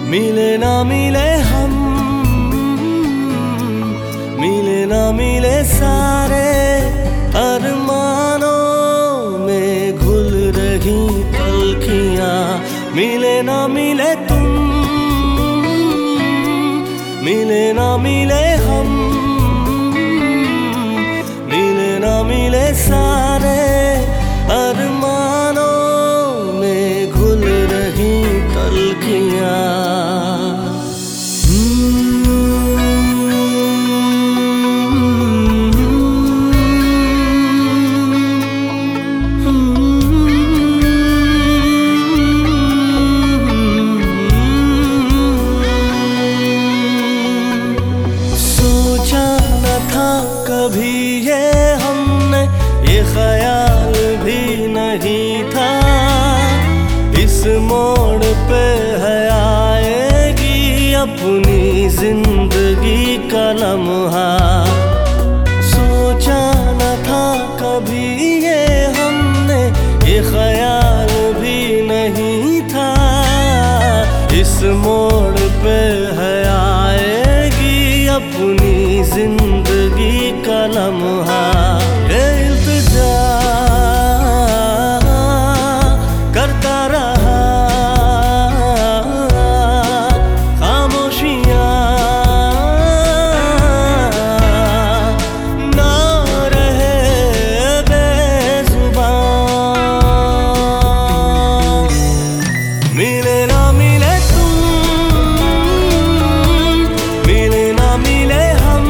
मिले ना मिले हम, मिले ना मिले सारे अरमानों में घुल रही पलकियां। मिले ना मिले तुम, मिले ना मिले हम, मिले ना मिले सारे अरमानों में घुल रही पलकियां। कभी ये हमने ये ख्याल भी नहीं था, इस मोड़ पे है आएगी अपनी जिंदगी का लम्हा। सोचा न था कभी ये हमने ये ख्याल भी नहीं था, इस मोड़ पे है आएगी अपनी जिंदगी का लम्हा। ये इल्तिजा करता रहा खामोशियां, ना रहे बेजुबान। मिले ना मिले तुम, मिले ना मिले हम,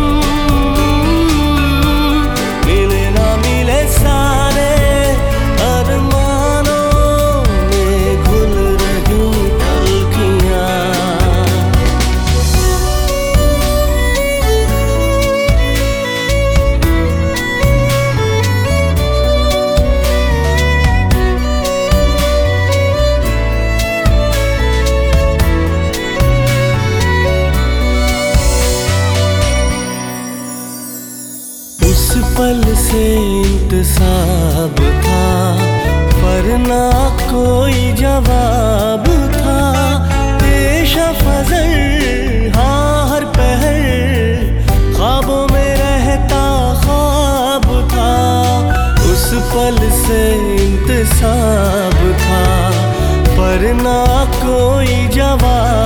उस पल से इंतसाब था पर ना कोई जवाब था। पेशा फजर हाँ हर पहर ख्वाबों में रहता ख्वाब था। उस पल से इंतसाब था पर ना कोई जवाब